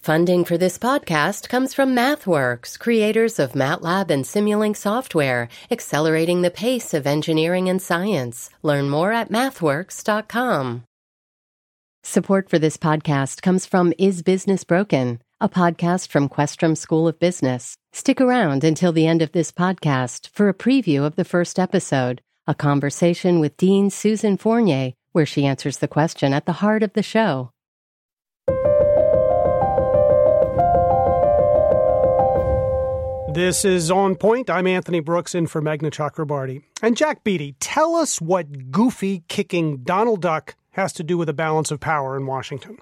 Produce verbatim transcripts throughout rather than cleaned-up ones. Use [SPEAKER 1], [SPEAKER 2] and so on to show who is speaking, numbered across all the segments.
[SPEAKER 1] Funding for this podcast comes from MathWorks, creators of MATLAB and Simulink software, accelerating the pace of engineering and science. Learn more at mathworks dot com. Support for this podcast comes from Is Business Broken?, a podcast from Questrom School of Business. Stick around until the end of this podcast for a preview of the first episode, a conversation with Dean Susan Fournier, where she answers the question at the heart of the show.
[SPEAKER 2] This is On Point. I'm Anthony Brooks in for Meghna Chakrabarty. And Jack Beatty, tell us what Goofy kicking Donald Duck has to do with the balance of power in Washington.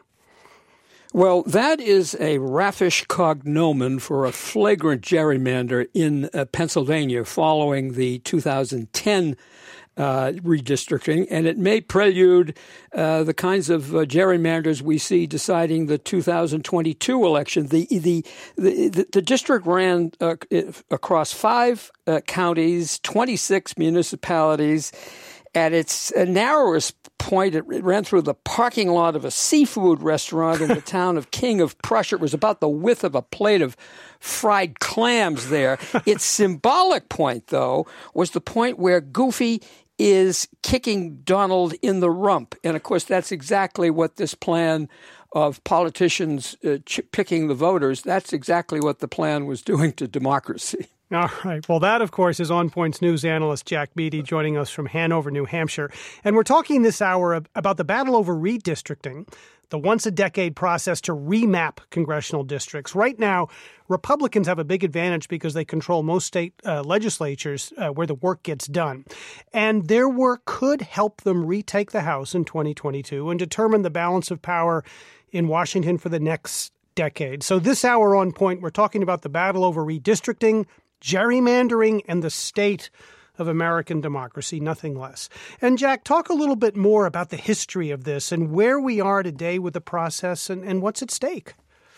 [SPEAKER 3] Well, that is a raffish cognomen for a flagrant gerrymander in uh, Pennsylvania following the two thousand ten uh, redistricting, and it may prelude uh, the kinds of uh, gerrymanders we see deciding the two thousand twenty-two election. The the the, the district ran uh, across five uh, counties, twenty-six municipalities. At its uh, narrowest point, it ran through the parking lot of a seafood restaurant in the town of King of Prussia. It was about the width of a plate of fried clams there. Its symbolic point, though, was the point where Goofy is kicking Donald in the rump. And, of course, that's exactly what this plan of politicians uh, ch- picking the voters, that's exactly what the plan was doing to democracy.
[SPEAKER 2] All right. Well, that, of course, is On Point's news analyst Jack Beatty joining us from Hanover, New Hampshire. And we're talking this hour about the battle over redistricting, the once-a-decade process to remap congressional districts. Right now, Republicans have a big advantage because they control most state uh, legislatures uh, where the work gets done. And their work could help them retake the House in twenty twenty-two and determine the balance of power in Washington for the next decade. So this hour On Point, we're talking about the battle over redistricting, gerrymandering, and the state of American democracy, nothing less. And Jack, talk a little bit more about the history of this and where we are today with the process and, and what's at stake.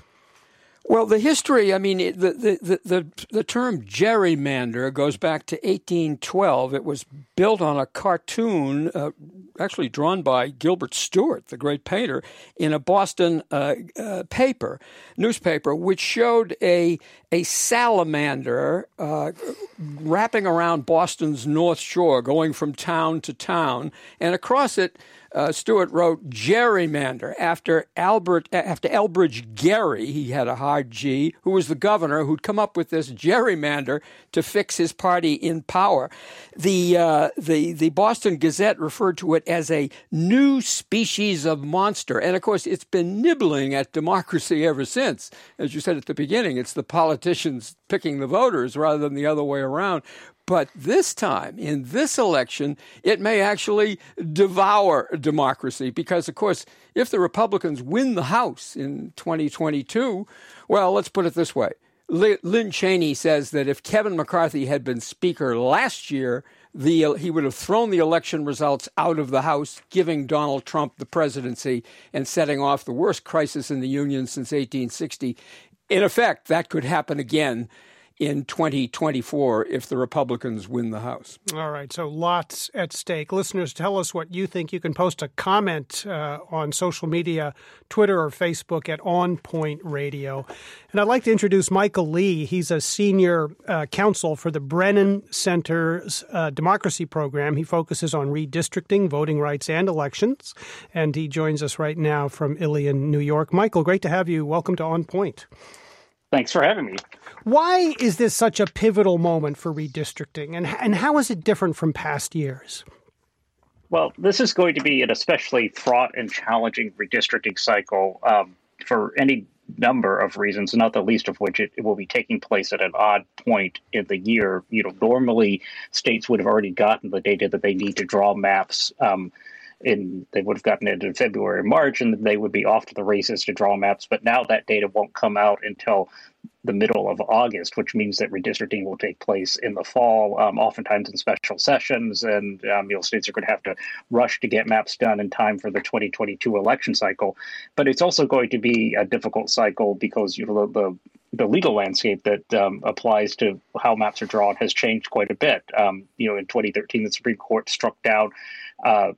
[SPEAKER 3] Well, the history, I mean, the, the, the, the, the term gerrymander goes back to eighteen twelve. It was built on a cartoon, uh, actually drawn by Gilbert Stuart, the great painter, in a Boston uh, uh, paper, newspaper, which showed a, a salamander uh, wrapping around Boston's North Shore, going from town to town, and across it, Uh, Stewart wrote gerrymander after Albert after Elbridge Gerry. He had a hard G, who was the governor who'd come up with this gerrymander to fix his party in power. The uh, the the Boston Gazette referred to it as a new species of monster, and of course, it's been nibbling at democracy ever since. As you said at the beginning, it's the politicians picking the voters rather than the other way around. But this time, in this election, it may actually devour democracy because, of course, if the Republicans win the House in twenty twenty-two, well, let's put it this way. Lynn Cheney says that if Kevin McCarthy had been Speaker last year, the, he would have thrown the election results out of the House, giving Donald Trump the presidency and setting off the worst crisis in the Union since eighteen sixty. In effect, that could happen again in twenty twenty-four if the Republicans win the House.
[SPEAKER 2] All right, so lots at stake. Listeners, tell us what you think. You can post a comment uh, on social media, Twitter or Facebook at On Point Radio. And I'd like to introduce Michael Lee. He's a senior uh, counsel for the Brennan Center's uh, Democracy Program. He focuses on redistricting, voting rights, and elections. And he joins us right now from Ilion, New York. Michael, great to have you. Welcome to On Point.
[SPEAKER 4] Thanks for having me.
[SPEAKER 2] Why is this such a pivotal moment for redistricting, and and how is it different from past years?
[SPEAKER 4] Well, this is going to be an especially fraught and challenging redistricting cycle um, for any number of reasons, not the least of which it, it will be taking place at an odd point in the year. You know, normally states would have already gotten the data that they need to draw maps. Um, in they would have gotten it in February or March, and they would be off to the races to draw maps. But now that data won't come out until the middle of August, which means that redistricting will take place in the fall, um, oftentimes in special sessions, and um, you know, states are going to have to rush to get maps done in time for the twenty twenty-two election cycle. But it's also going to be a difficult cycle because you know the, the the legal landscape that um, applies to how maps are drawn has changed quite a bit. Um, you know, in twenty thirteen, the Supreme Court struck down uh,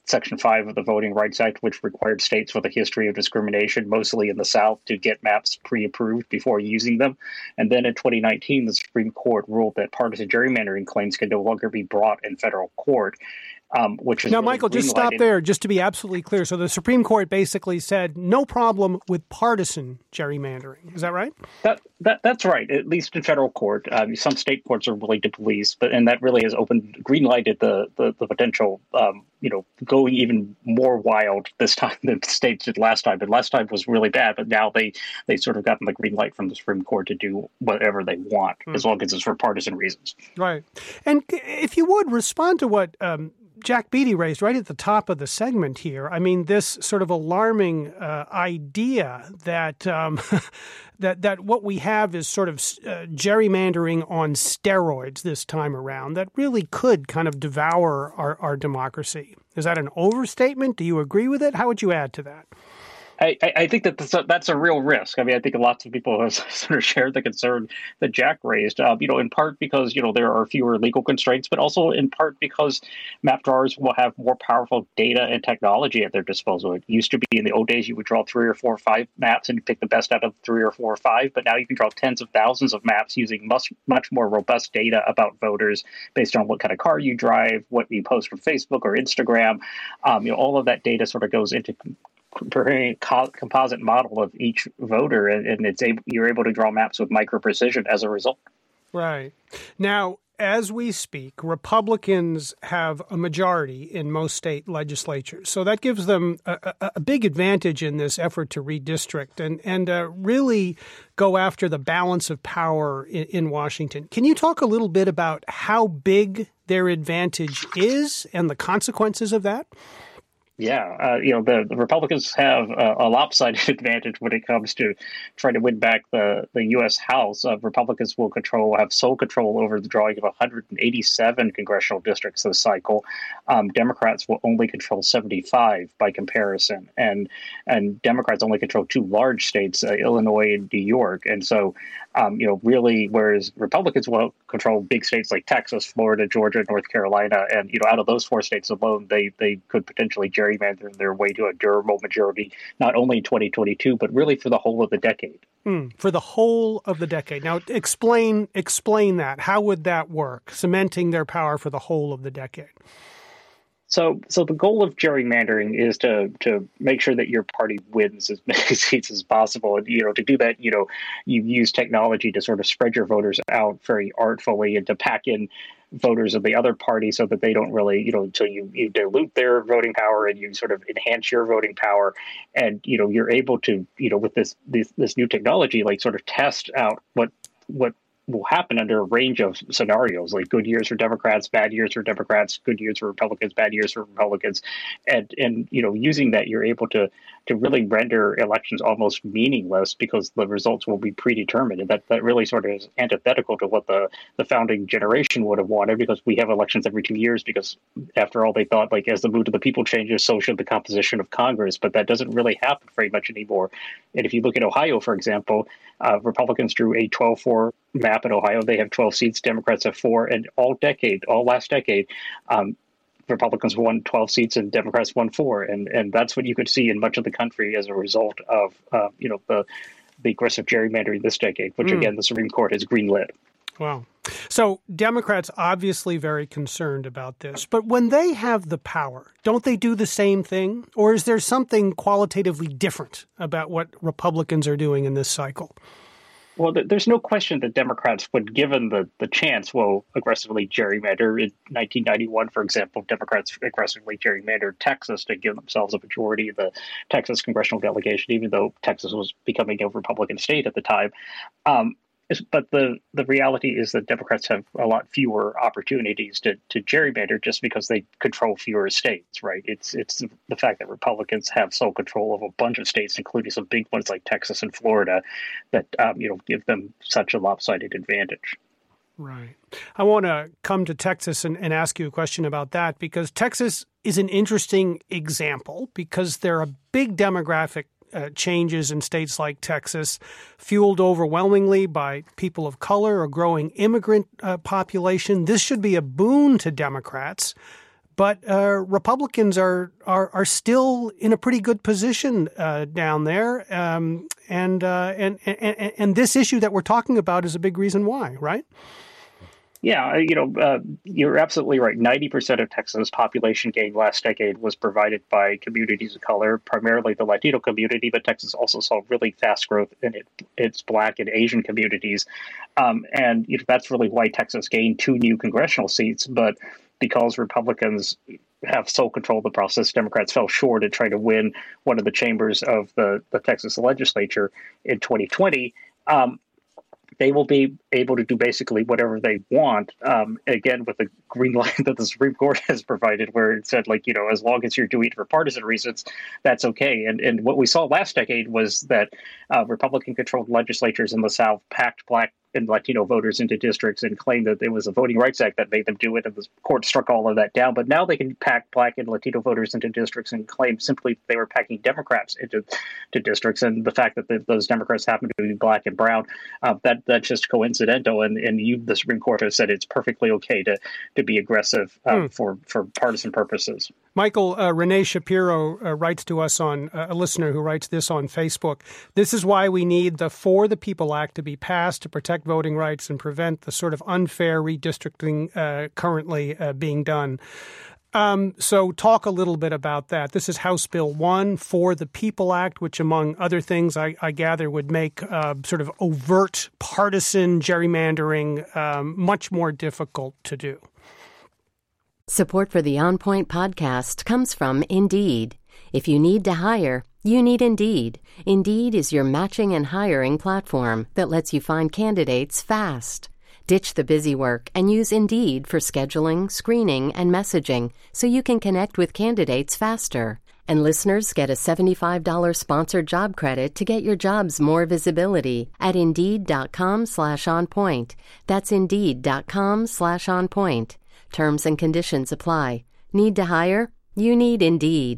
[SPEAKER 4] Section five of the Voting Rights Act, which required states with a history of discrimination, mostly in the South, to get maps pre-approved before using them. And then in twenty nineteen, the Supreme Court ruled that partisan gerrymandering claims can no longer be brought in federal court. Um, which is
[SPEAKER 2] now,
[SPEAKER 4] really
[SPEAKER 2] Michael, just stop there, just to be absolutely clear. So the Supreme Court basically said no problem with partisan gerrymandering. Is that right?
[SPEAKER 4] That, that that's right. At least in federal court, um, some state courts are willing to police, but and that really has opened, green-lighted the the, the potential, um, you know, going even more wild this time than the states did last time. But last time was really bad, but now they they sort of gotten the green light from the Supreme Court to do whatever they want, mm. as long as it's for partisan reasons.
[SPEAKER 2] Right. And if you would respond to what Um Jack Beatty raised right at the top of the segment here. I mean, this sort of alarming uh, idea that um, that that what we have is sort of uh, gerrymandering on steroids this time around that really could kind of devour our, our democracy. Is that an overstatement? Do you agree with it? How would you add to that?
[SPEAKER 4] I, I think that that's a, that's a real risk. I mean, I think lots of people have sort of shared the concern that Jack raised, uh, you know, in part because, you know, there are fewer legal constraints, but also in part because map drawers will have more powerful data and technology at their disposal. It used to be in the old days you would draw three or four or five maps and pick the best out of three or four or five, but now you can draw tens of thousands of maps using much, much more robust data about voters based on what kind of car you drive, what you post on Facebook or Instagram. Um, you know, all of that data sort of goes into preparing a composite model of each voter, and, and it's able, you're able to draw maps with micro precision as a result.
[SPEAKER 2] Right. Now, as we speak, Republicans have a majority in most state legislatures. So that gives them a, a, a big advantage in this effort to redistrict and, and uh, really go after the balance of power in, in Washington. Can you talk a little bit about how big their advantage is and the consequences of that?
[SPEAKER 4] Yeah, uh, you know, the, the Republicans have a, a lopsided advantage when it comes to trying to win back the, the U S House. Uh, Republicans will control, have sole control over the drawing of one hundred eighty-seven congressional districts this cycle. Um, Democrats will only control seventy-five by comparison. And and Democrats only control two large states, uh, Illinois and New York. And so, um, you know, really, whereas Republicans will control big states like Texas, Florida, Georgia, North Carolina. And, you know, out of those four states alone, they, they could potentially gerrymander their way to a durable majority, not only in twenty twenty-two, but really for the whole of the decade.
[SPEAKER 2] Mm, for the whole of the decade. Now, explain explain that. How would that work, cementing their power for the whole of the decade?
[SPEAKER 4] So, so the goal of gerrymandering is to to make sure that your party wins as many seats as possible. And, you know, to do that, you know, you use technology to sort of spread your voters out very artfully and to pack in voters of the other party so that they don't really, you know, until you, you dilute their voting power and you sort of enhance your voting power. And, you know, you're able to, you know, with this, this, this new technology, like sort of test out what, what, will happen under a range of scenarios, like good years for Democrats, bad years for Democrats, good years for Republicans, bad years for Republicans. And, and you know, using that, you're able to to really render elections almost meaningless because the results will be predetermined. And that, that really sort of is antithetical to what the, the founding generation would have wanted, because we have elections every two years because, after all, they thought, like, as the mood of the people changes, so should the composition of Congress. But that doesn't really happen very much anymore. And if you look at Ohio, for example, uh, Republicans drew a twelve four map in Ohio. They have twelve seats. Democrats have four. And all decade, all last decade, um, Republicans won twelve seats and Democrats won four. And and that's what you could see in much of the country as a result of, uh, you know, the, the aggressive gerrymandering this decade, which, mm. again, the Supreme Court has greenlit.
[SPEAKER 2] Wow. So Democrats obviously very concerned about this. But when they have the power, don't they do the same thing? Or is there something qualitatively different about what Republicans are doing in this cycle?
[SPEAKER 4] Well, there's no question that Democrats would, given the, the chance, will aggressively gerrymander. In nineteen ninety-one, for example, Democrats aggressively gerrymandered Texas to give themselves a majority of the Texas congressional delegation, even though Texas was becoming a Republican state at the time. Um, But the, the reality is that Democrats have a lot fewer opportunities to, to gerrymander just because they control fewer states, right? It's it's the fact that Republicans have sole control of a bunch of states, including some big ones like Texas and Florida, that um, you know give them such a lopsided advantage.
[SPEAKER 2] Right. I want to come to Texas and, and ask you a question about that, because Texas is an interesting example because there are big demographic Uh, changes in states like Texas, fueled overwhelmingly by people of color, a growing immigrant uh, population. This should be a boon to Democrats, but uh, Republicans are, are are still in a pretty good position uh, down there, um, and, uh, and and and this issue that we're talking about is a big reason why, right?
[SPEAKER 4] Yeah, you know, uh, you're absolutely right. ninety percent of Texas' population gain last decade was provided by communities of color, primarily the Latino community, but Texas also saw really fast growth in it, its Black and Asian communities. Um, and you know, that's really why Texas gained two new congressional seats. But because Republicans have sole control of the process, Democrats fell short in trying to win one of the chambers of the, the Texas legislature in twenty twenty. Um, They will be able to do basically whatever they want, um, again, with the green light that the Supreme Court has provided, where it said, like, you know, as long as you're doing it for partisan reasons, that's okay. And and what we saw last decade was that uh, Republican-controlled legislatures in the South packed Black and Latino voters into districts and claimed that it was a Voting Rights Act that made them do it, and the court struck all of that down. But now they can pack Black and Latino voters into districts and claim simply they were packing Democrats into to districts. And the fact that the, those Democrats happen to be Black and brown, uh, that that's just coincidental. And and you, the Supreme Court, has said it's perfectly okay to to be aggressive uh, hmm. for for partisan purposes.
[SPEAKER 2] Michael, uh, Renee Shapiro uh, writes to us on uh, a listener who writes this on Facebook. This is why we need the For the People Act to be passed to protect voting rights and prevent the sort of unfair redistricting uh, currently uh, being done. Um, so talk a little bit about that. This is House Bill one, For the People Act, which, among other things, I, I gather would make uh, sort of overt partisan gerrymandering um, much more difficult to do.
[SPEAKER 1] Support for the On Point podcast comes from Indeed. If you need to hire, you need Indeed. Indeed is your matching and hiring platform that lets you find candidates fast. Ditch the busy work and use Indeed for scheduling, screening, and messaging so you can connect with candidates faster. And listeners get a seventy-five dollars sponsored job credit to get your jobs more visibility at Indeed.com slash on point. That's Indeed.com slash on point. Terms and conditions apply. Need to hire? You need Indeed.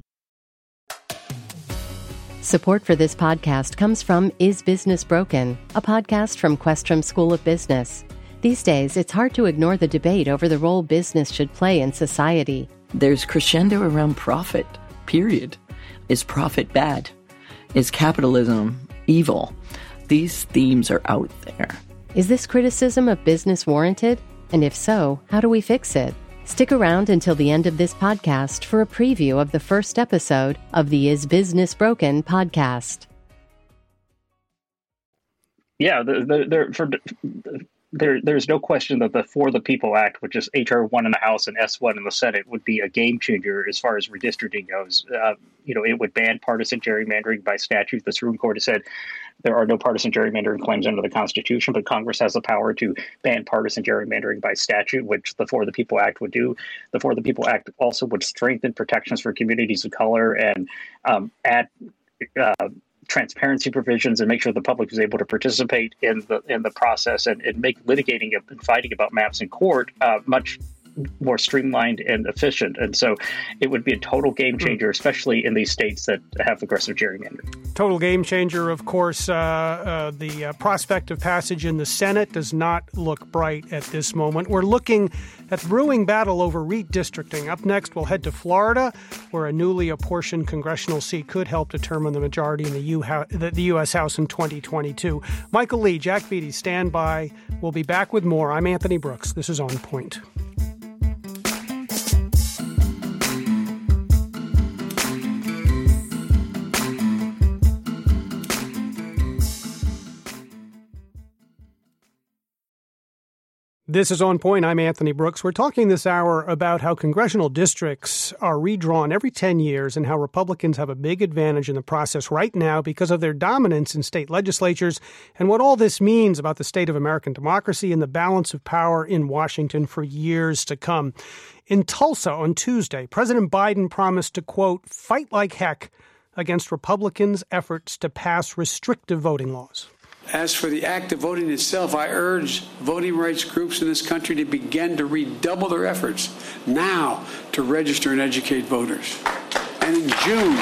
[SPEAKER 1] Support for this podcast comes from Is Business Broken?, a podcast from Questrom School of Business. These days, it's hard to ignore the debate over the role business should play in society.
[SPEAKER 5] There's crescendo around profit, period. Is profit bad? Is capitalism evil? These themes are out there.
[SPEAKER 1] Is this criticism of business warranted? And if so, how do we fix it? Stick around until the end of this podcast for a preview of the first episode of the Is Business Broken podcast.
[SPEAKER 4] Yeah, the, the, the, for, there, there's no question that the For the People Act, which is H R one in the House and S one in the Senate, would be a game changer as far as redistricting goes. Uh, you know, it would ban partisan gerrymandering by statute. The Supreme Court has said there are no partisan gerrymandering claims under the Constitution, but Congress has the power to ban partisan gerrymandering by statute, which the For the People Act would do. The For the People Act also would strengthen protections for communities of color and um, add uh, transparency provisions and make sure the public is able to participate in the in the process and, and make litigating and fighting about maps in court uh, much more streamlined and efficient. And so it would be a total game changer, especially in these states that have aggressive gerrymandering.
[SPEAKER 2] Total game changer, of course. Uh, uh, the uh, prospect of passage in the Senate does not look bright at this moment. We're looking at the brewing battle over redistricting. Up next, we'll head to Florida, where a newly apportioned congressional seat could help determine the majority in the, U- the, the U S House in twenty twenty-two. Michael Lee, Jack Beatty, stand by. We'll be back with more. I'm Anthony Brooks. This is On Point. This is On Point. I'm Anthony Brooks. We're talking this hour about how congressional districts are redrawn every ten years and how Republicans have a big advantage in the process right now because of their dominance in state legislatures and what all this means about the state of American democracy and the balance of power in Washington for years to come. In Tulsa on Tuesday, President Biden promised to, quote, fight like heck against Republicans' efforts to pass restrictive voting laws.
[SPEAKER 6] As for the act of voting itself, I urge voting rights groups in this country to begin to redouble their efforts now to register and educate voters. And in June,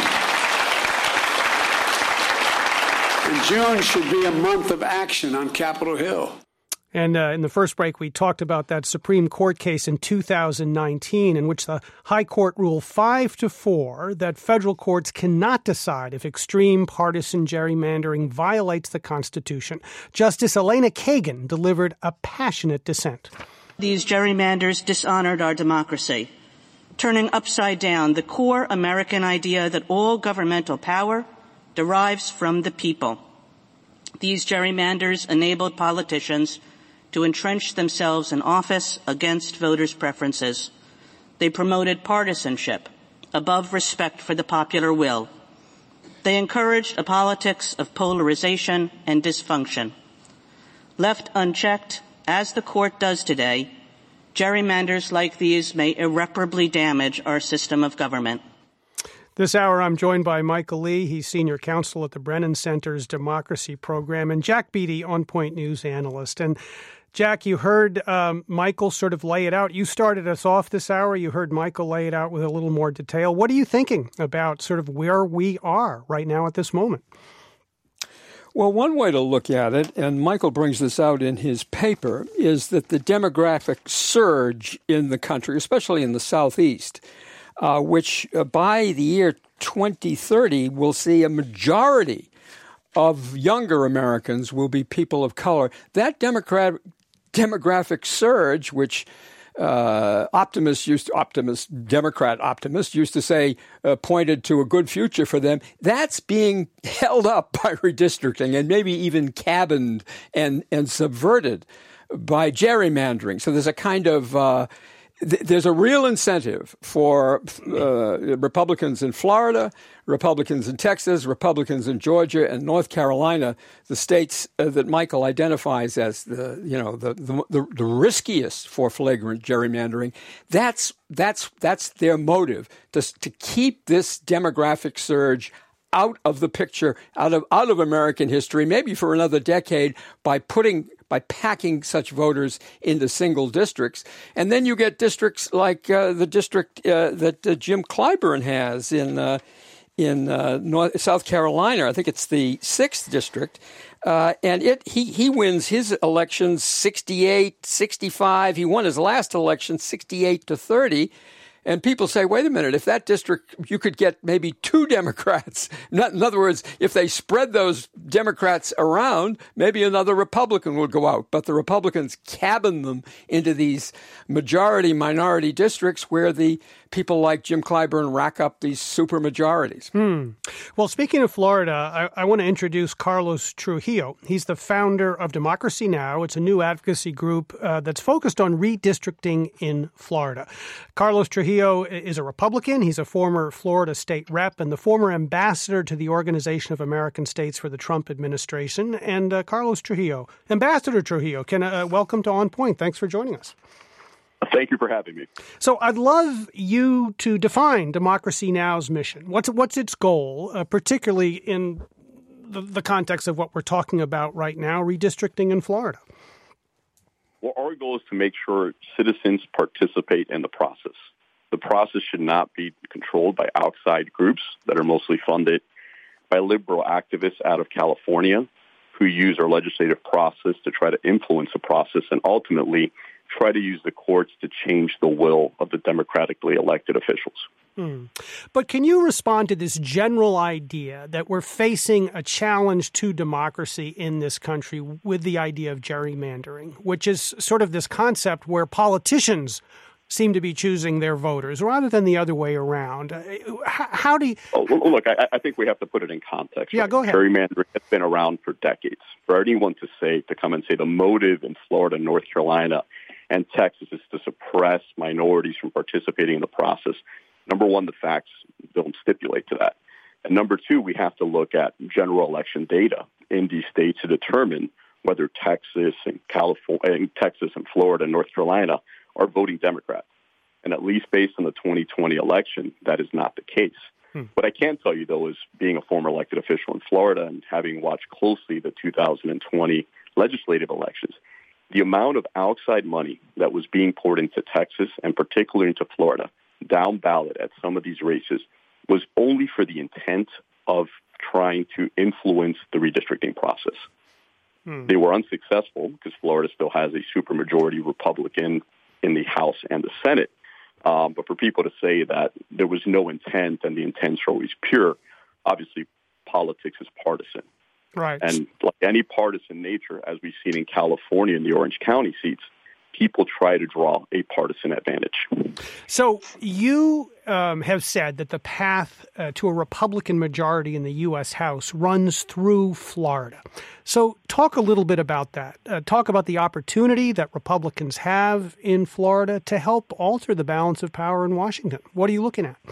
[SPEAKER 6] in June should be a month of action on Capitol Hill.
[SPEAKER 2] And uh, in the first break, we talked about that Supreme Court case in two thousand nineteen in which the High Court ruled five to four that federal courts cannot decide if extreme partisan gerrymandering violates the Constitution. Justice Elena Kagan delivered a passionate dissent.
[SPEAKER 7] These gerrymanders dishonored our democracy, turning upside down the core American idea that all governmental power derives from the people. These gerrymanders enabled politicians to entrench themselves in office against voters' preferences. They promoted partisanship above respect for the popular will. They encouraged a politics of polarization and dysfunction. Left unchecked, as the court does today, gerrymanders like these may irreparably damage our system of government.
[SPEAKER 2] This hour, I'm joined by Michael Lee. He's senior counsel at the Brennan Center's Democracy Program, and Jack Beatty, On Point News analyst. And Jack, you heard um, Michael sort of lay it out. You started us off this hour. You heard Michael lay it out with a little more detail. What are you thinking about sort of where we are right now at this moment?
[SPEAKER 3] Well, one way to look at it, and Michael brings this out in his paper, is that the demographic surge in the country, especially in the Southeast, uh, which uh, by the year twenty thirty will see a majority of younger Americans will be people of color. That democrat, demographic surge, which uh, optimists used to, optimists, Democrat optimists used to say uh, pointed to a good future for them, that's being held up by redistricting and maybe even cabined and, and subverted by gerrymandering. So there's a kind of uh, th- there's a real incentive for uh, Republicans in Florida, Republicans in Texas, Republicans in Georgia and North Carolina, the states uh, that Michael identifies as the you know the, the the the riskiest for flagrant gerrymandering. That's that's that's their motive to to keep this demographic surge out of the picture, out of out of American history, maybe for another decade, by putting by packing such voters into single districts. And then you get districts like uh, the district uh, that uh, Jim Clyburn has in uh, in uh, North, South Carolina. I think it's the sixth district. Uh, and it he, he wins his election sixty-eight, sixty-five. He won his last election sixty-eight to thirty. And people say, wait a minute, if that district, you could get maybe two Democrats. In other words, if they spread those Democrats around, maybe another Republican would go out. But the Republicans cabin them into these majority-minority districts where the people like Jim Clyburn rack up these super majorities.
[SPEAKER 2] Hmm. Well, speaking of Florida, I, I want to introduce Carlos Trujillo. He's the founder of Democracy Now! It's a new advocacy group uh, that's focused on redistricting in Florida. Carlos Trujillo is a Republican. He's a former Florida state rep and the former ambassador to the Organization of American States for the Trump administration. And uh, Carlos Trujillo, Ambassador Trujillo, can uh, welcome to On Point. Thanks for joining us.
[SPEAKER 8] Thank you for having me.
[SPEAKER 2] So I'd love you to define Democracy Now!'s mission. What's what's its goal, uh, particularly in the, the context of what we're talking about right now, redistricting in Florida?
[SPEAKER 8] Well, our goal is to make sure citizens participate in the process. The process should not be controlled by outside groups that are mostly funded by liberal activists out of California who use our legislative process to try to influence the process and ultimately try to use the courts to change the will of the democratically elected officials.
[SPEAKER 2] Hmm. But can you respond to this general idea that we're facing a challenge to democracy in this country with the idea of gerrymandering, which is sort of this concept where politicians seem to be choosing their voters rather than the other way around? How, how do you...
[SPEAKER 8] Oh, look, I, I think we have to put it in context.
[SPEAKER 2] Yeah,
[SPEAKER 8] right?
[SPEAKER 2] Go ahead.
[SPEAKER 8] Gerrymandering has been around for decades. For anyone to say, to come and say the motive in Florida, North Carolina, and Texas is to suppress minorities from participating in the process. Number one, the facts don't stipulate to that. And number two, we have to look at general election data in these states to determine whether Texas and California, and Texas and Florida and North Carolina are voting Democrats. And at least based on the twenty twenty election, that is not the case. Hmm. What I can tell you, though, is being a former elected official in Florida and having watched closely the two thousand twenty legislative elections, the amount of outside money that was being poured into Texas and particularly into Florida down ballot at some of these races was only for the intent of trying to influence the redistricting process. Hmm. They were unsuccessful because Florida still has a supermajority Republican in the House and the Senate. Um, but for people to say that there was no intent and the intents are always pure, obviously politics is partisan.
[SPEAKER 2] Right.
[SPEAKER 8] And like any partisan nature, as we've seen in California in the Orange County seats, people try to draw a partisan advantage.
[SPEAKER 2] So you um, have said that the path uh, to a Republican majority in the U S House runs through Florida. So talk a little bit about that. Uh, talk about the opportunity that Republicans have in Florida to help alter the balance of power in Washington. What are you looking at?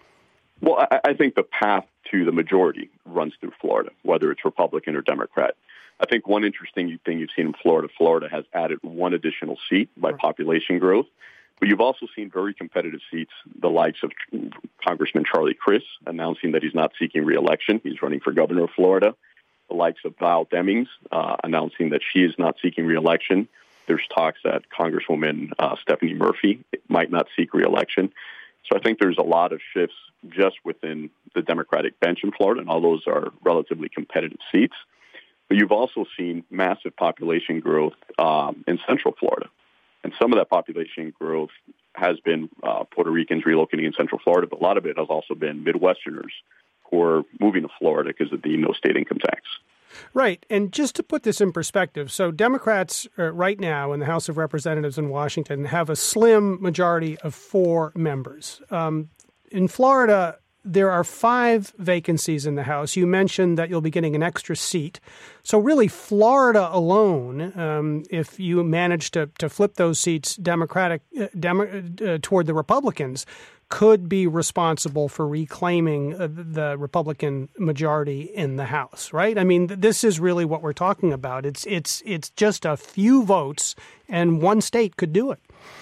[SPEAKER 8] Well, I, I think the path to the majority runs through Florida, whether it's Republican or Democrat. I think one interesting thing you've seen in Florida, Florida has added one additional seat by population growth, but you've also seen very competitive seats, the likes of Congressman Charlie Crist announcing that he's not seeking re-election. He's running for governor of Florida. The likes of Val Demings uh, announcing that she is not seeking re-election. There's talks that Congresswoman uh, Stephanie Murphy might not seek re-election. So I think there's a lot of shifts just within the Democratic bench in Florida, and all those are relatively competitive seats. But you've also seen massive population growth um, in Central Florida. And some of that population growth has been uh, Puerto Ricans relocating in Central Florida, but a lot of it has also been Midwesterners who are moving to Florida because of the no state income tax.
[SPEAKER 2] Right. And just to put this in perspective, so Democrats uh, right now in the House of Representatives in Washington have a slim majority of four members. Um, in Florida, there are five vacancies in the House. You mentioned that you'll be getting an extra seat. So really, Florida alone, um, if you manage to, to flip those seats Democratic uh, Demo- uh, toward the Republicans, could be responsible for reclaiming uh, the Republican majority in the House, right? I mean, th- this is really what we're talking about. It's it's it's just a few votes, and one state could do it.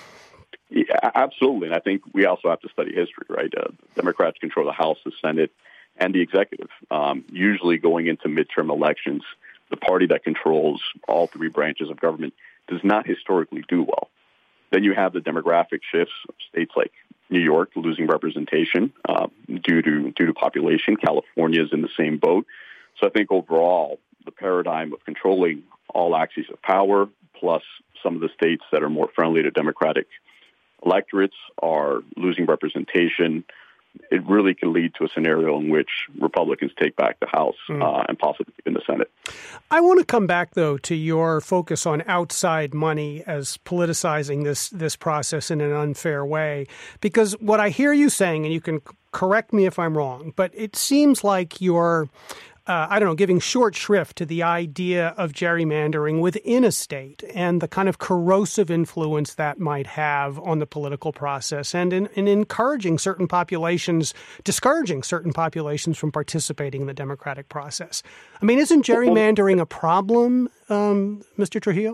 [SPEAKER 8] Yeah, absolutely. And I think we also have to study history, right? Uh, Democrats control the House, the Senate, and the executive. Um, usually going into midterm elections, the party that controls all three branches of government does not historically do well. Then you have the demographic shifts of states like New York losing representation uh, due to due to population. California is in the same boat. So I think overall, the paradigm of controlling all axes of power, plus some of the states that are more friendly to Democratic electorates are losing representation. It really can lead to a scenario in which Republicans take back the House mm. uh, and possibly even the Senate.
[SPEAKER 2] I want to come back, though, to your focus on outside money as politicizing this this process in an unfair way, because what I hear you saying, and you can correct me if I'm wrong, but it seems like you're Uh, I don't know, giving short shrift to the idea of gerrymandering within a state and the kind of corrosive influence that might have on the political process and in, in encouraging certain populations, discouraging certain populations from participating in the democratic process. I mean, isn't gerrymandering a problem, um, Mister Trujillo?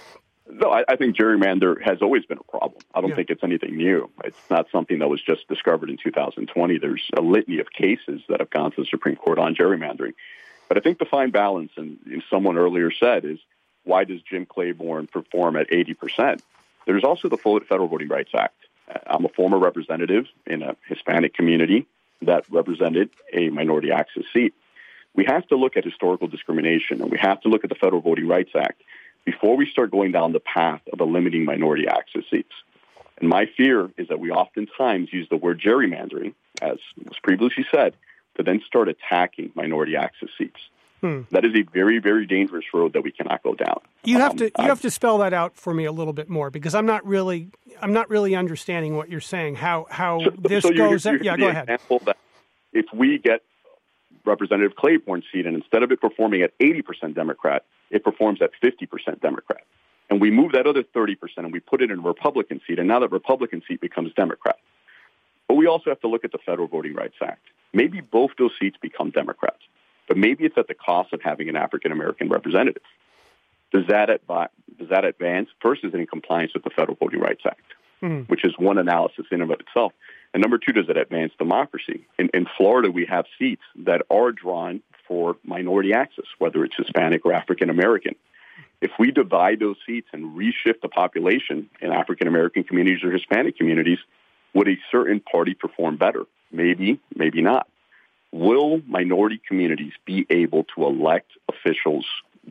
[SPEAKER 8] No, I, I think gerrymander has always been a problem. I don't yeah. think it's anything new. It's not something that was just discovered in two thousand twenty. There's a litany of cases that have gone to the Supreme Court on gerrymandering. But I think the fine balance, and someone earlier said, is why does Jim Claiborne perform at eighty percent? There's also the Federal Voting Rights Act. I'm a former representative in a Hispanic community that represented a minority access seat. We have to look at historical discrimination, and we have to look at the Federal Voting Rights Act before we start going down the path of eliminating minority access seats. And my fear is that we oftentimes use the word gerrymandering, as was previously said, to then start attacking minority access seats. Hmm. That is a very, very dangerous road that we cannot go down.
[SPEAKER 2] You have
[SPEAKER 8] um,
[SPEAKER 2] to you I, have to spell that out for me a little bit more, because I'm not really I'm not really understanding what you're saying. How how
[SPEAKER 8] so,
[SPEAKER 2] this
[SPEAKER 8] so
[SPEAKER 2] goes?
[SPEAKER 8] You're, you're
[SPEAKER 2] yeah, go ahead.
[SPEAKER 8] That if we get Representative Claiborne's seat, and instead of it performing at eighty percent Democrat, it performs at fifty percent Democrat. And we move that other thirty percent and we put it in a Republican seat, and now that Republican seat becomes Democrat. But we also have to look at the Federal Voting Rights Act. Maybe both those seats become Democrats, but maybe it's at the cost of having an African-American representative. Does that, advi- does that advance? First, is it in compliance with the Federal Voting Rights Act, mm-hmm. which is one analysis in and of itself. And number two, does it advance democracy? In, in Florida, we have seats that are drawn for minority access, whether it's Hispanic or African-American. If we divide those seats and reshift the population in African-American communities or Hispanic communities, would a certain party perform better? Maybe, maybe not. Will minority communities be able to elect officials that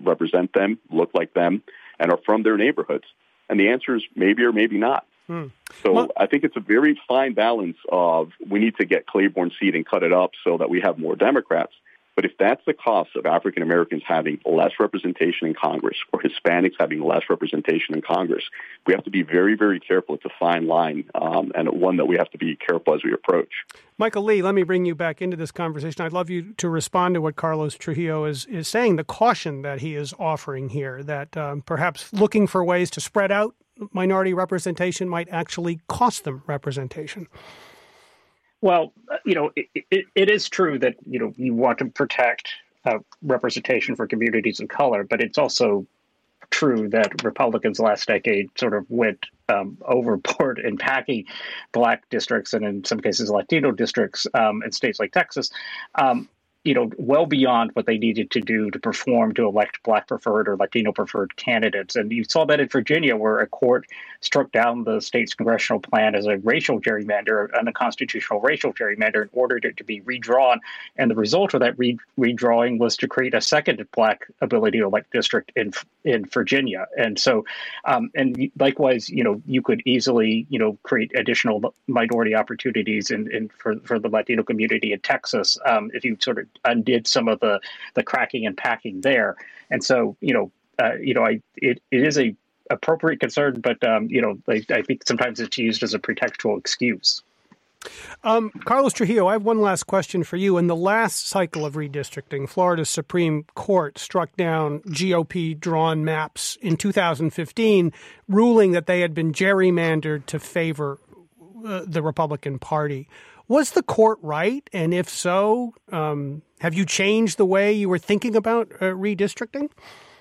[SPEAKER 8] represent them, look like them, and are from their neighborhoods? And the answer is maybe or maybe not. Hmm. So well, I think it's a very fine balance of we need to get Claiborne's seat and cut it up so that we have more Democrats. But if that's the cost of African Americans having less representation in Congress or Hispanics having less representation in Congress, we have to be very, very careful. It's a fine line um, and one that we have to be careful as we approach.
[SPEAKER 2] Michael Lee, let me bring you back into this conversation. I'd love you to respond to what Carlos Trujillo is, is saying, the caution that he is offering here, that um, perhaps looking for ways to spread out minority representation might actually cost them representation.
[SPEAKER 4] Well, you know, it, it, it is true that, you know, you want to protect uh, representation for communities of color, but it's also true that Republicans last decade sort of went um, overboard in packing Black districts and in some cases Latino districts um, in states like Texas, um, you know, well beyond what they needed to do to perform to elect Black preferred or Latino preferred candidates. And you saw that in Virginia, where a court struck down the state's congressional plan as a racial gerrymander, an unconstitutional racial gerrymander, and ordered it to be redrawn. And the result of that re- redrawing was to create a second Black ability to elect district in in Virginia. And so, um, and likewise, you know, you could easily, you know, create additional minority opportunities in, in for, for the Latino community in Texas um, if you sort of undid some of the the cracking and packing there. And so, you know, uh, you know, I it, it is a appropriate concern, but um, you know, I, I think sometimes it's used as a pretextual excuse.
[SPEAKER 2] Um, Carlos Trujillo, I have one last question for you. In the last cycle of redistricting, Florida's Supreme Court struck down G O P-drawn maps in two thousand fifteen, ruling that they had been gerrymandered to favor uh, the Republican Party. Was the court right? And if so, um, have you changed the way you were thinking about uh, redistricting?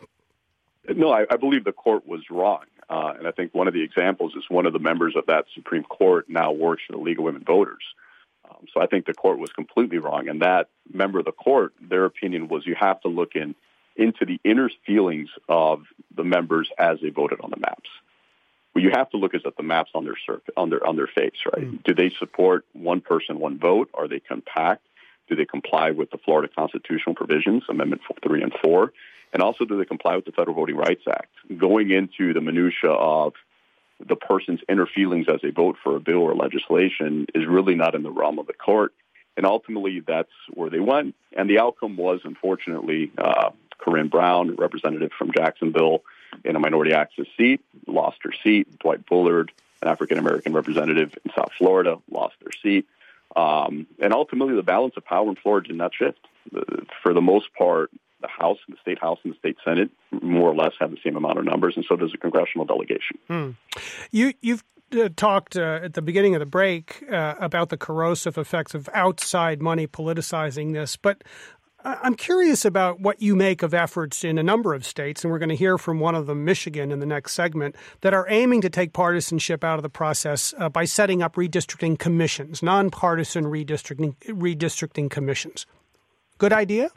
[SPEAKER 8] No, I, I believe the court was wrong. Uh, and I think one of the examples is one of the members of that Supreme Court now works for the League of Women Voters. Um, so I think the court was completely wrong. And that member of the court, their opinion was you have to look in into the inner feelings of the members as they voted on the maps. What you have to look is at the maps on their circuit, on their on their face, right? Mm. Do they support one person, one vote? Are they compact? Do they comply with the Florida constitutional provisions, Amendment three and four? And also, do they comply with the Federal Voting Rights Act? Going into the minutia of the person's inner feelings as they vote for a bill or legislation is really not in the realm of the court. And ultimately, that's where they went. And the outcome was, unfortunately, uh, Corinne Brown, representative from Jacksonville, in a minority access seat, lost her seat. Dwight Bullard, an African-American representative in South Florida, lost their seat. Um, and ultimately, the balance of power in Florida did not shift. For the most part, the House, the State House, and the State Senate more or less have the same amount of numbers, and so does the congressional delegation.
[SPEAKER 2] Hmm. You, you've uh, talked uh, at the beginning of the break uh, about the corrosive effects of outside money politicizing this, but I'm curious about what you make of efforts in a number of states, and we're going to hear from one of them, Michigan, in the next segment, that are aiming to take partisanship out of the process uh, by setting up redistricting commissions, nonpartisan redistricting redistricting commissions. Good idea?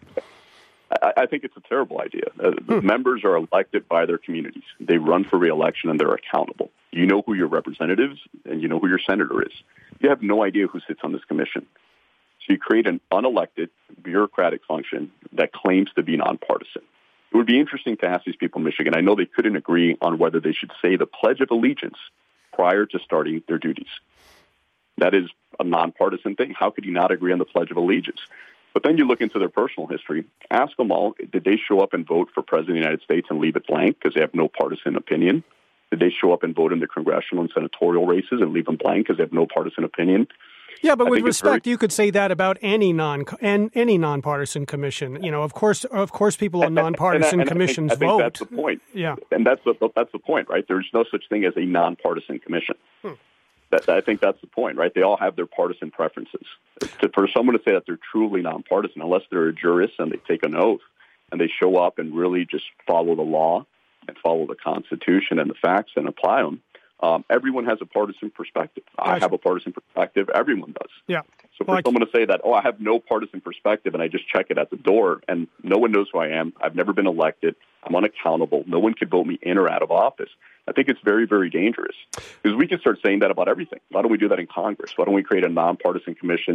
[SPEAKER 8] I, I think it's a terrible idea. Uh, the hmm. members are elected by their communities. They run for re-election, and they're accountable. You know who your representatives and you know who your senator is. You have no idea who sits on this commission. So you create an unelected bureaucratic function that claims to be nonpartisan. It would be interesting to ask these people in Michigan. I know they couldn't agree on whether they should say the Pledge of Allegiance prior to starting their duties. That is a nonpartisan thing. How could you not agree on the Pledge of Allegiance? But then you look into their personal history. Ask them all, did they show up and vote for President of the United States and leave it blank because they have no partisan opinion? Did they show up and vote in the congressional and senatorial races and leave them blank because they have no partisan opinion?
[SPEAKER 2] Yeah, but with respect, very... you could say that about any non and any nonpartisan commission. You know, of course, of course, people on nonpartisan and, and, and commissions
[SPEAKER 8] I think, I
[SPEAKER 2] vote.
[SPEAKER 8] think that's the point.
[SPEAKER 2] Yeah,
[SPEAKER 8] and that's the that's the point, right? There's no such thing as a nonpartisan commission. Hmm. That, I think that's the point, right? They all have their partisan preferences. To, for someone to say that they're truly nonpartisan, unless they're a jurist and they take an oath and they show up and really just follow the law and follow the Constitution and the facts and apply them. Um, everyone has a partisan perspective. I have a partisan perspective. Everyone does.
[SPEAKER 2] Yeah.
[SPEAKER 8] So for
[SPEAKER 2] well,
[SPEAKER 8] someone to say that, oh, I have no partisan perspective and I just check it at the door and no one knows who I am, I've never been elected, I'm unaccountable, no one can vote me in or out of office, I think it's very, very dangerous because we can start saying that about everything. Why don't we do that in Congress? Why don't we create a nonpartisan commission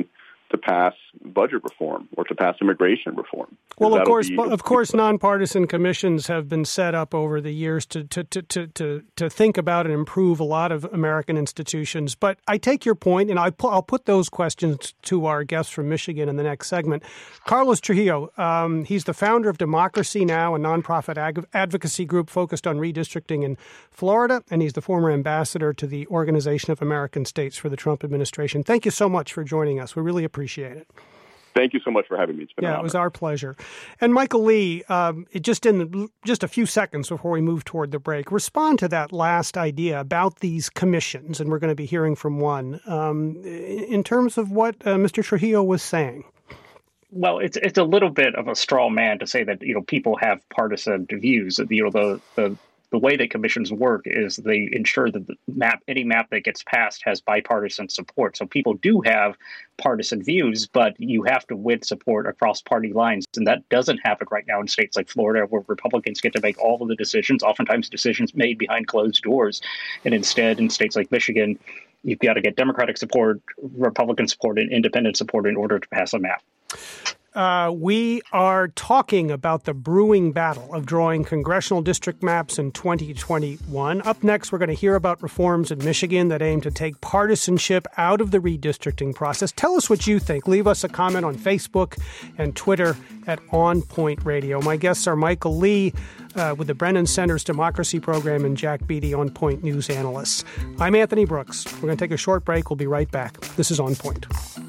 [SPEAKER 8] to pass budget reform or to pass immigration reform.
[SPEAKER 2] Well, of course, be, of course, nonpartisan commissions have been set up over the years to, to, to, to, to, to think about and improve a lot of American institutions. But I take your point, and I pu- I'll put those questions to our guest from Michigan in the next segment. Carlos Trujillo, um, he's the founder of Democracy Now!, a nonprofit ag- advocacy group focused on redistricting in Florida, and he's the former ambassador to the Organization of American States for the Trump administration. Thank you so much for joining us. We really appreciate it.
[SPEAKER 8] Thank you so much for having me. It's been
[SPEAKER 2] yeah,
[SPEAKER 8] an honor.
[SPEAKER 2] It was our pleasure. And Michael Lee, um, it just in the, just a few seconds before we move toward the break, respond to that last idea about these commissions, and we're going to be hearing from one, um, in terms of what uh, Mister Trujillo was saying.
[SPEAKER 4] Well, it's it's a little bit of a straw man to say that, you know, people have partisan views. You know, the the The way that commissions work is they ensure that the map, any map that gets passed has bipartisan support. So people do have partisan views, but you have to win support across party lines. And that doesn't happen right now in states like Florida, where Republicans get to make all of the decisions, oftentimes decisions made behind closed doors. And instead, in states like Michigan, you've got to get Democratic support, Republican support, and independent support in order to pass a map.
[SPEAKER 2] Uh, we are talking about the brewing battle of drawing congressional district maps in twenty twenty-one. Up next, we're going to hear about reforms in Michigan that aim to take partisanship out of the redistricting process. Tell us what you think. Leave us a comment on Facebook and Twitter at On Point Radio. My guests are Michael Lee uh, with the Brennan Center's Democracy Program and Jack Beatty, On Point News analysts. I'm Anthony Brooks. We're going to take a short break. We'll be right back. This is On Point.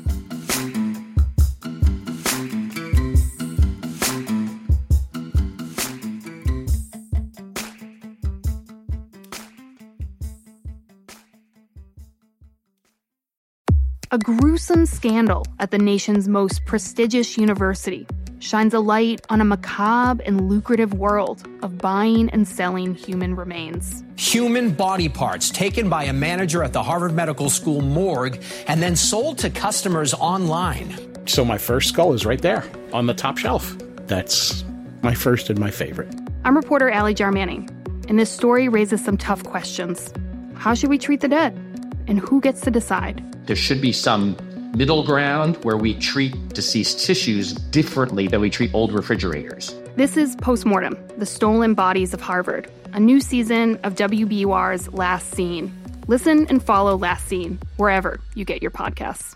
[SPEAKER 9] A gruesome scandal at the nation's most prestigious university shines a light on a macabre and lucrative world of buying and selling human remains.
[SPEAKER 10] Human body parts taken by a manager at the Harvard Medical School morgue and then sold to customers online.
[SPEAKER 11] So my first skull is right there on the top shelf. That's my first and my favorite.
[SPEAKER 9] I'm reporter Allie Jarmanning, and this story raises some tough questions. How should we treat the dead? And who gets to decide?
[SPEAKER 12] There should be some middle ground where we treat deceased tissues differently than we treat old refrigerators.
[SPEAKER 9] This is Postmortem, the Stolen Bodies of Harvard, a new season of W B U R's Last Scene. Listen and follow Last Scene wherever you get your podcasts.